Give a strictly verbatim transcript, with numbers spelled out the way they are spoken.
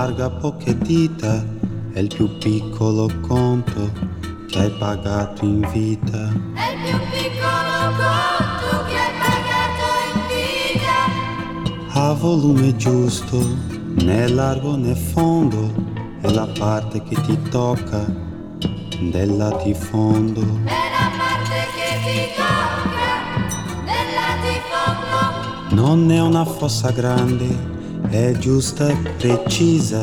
larga poche dita è il più piccolo conto che hai pagato in vita. È il più piccolo conto che hai pagato in vita. A volume giusto, né largo né fondo, è la parte che ti tocca del latifondo. È la parte che ti tocca del latifondo. Non è una fossa grande, è giusta e precisa.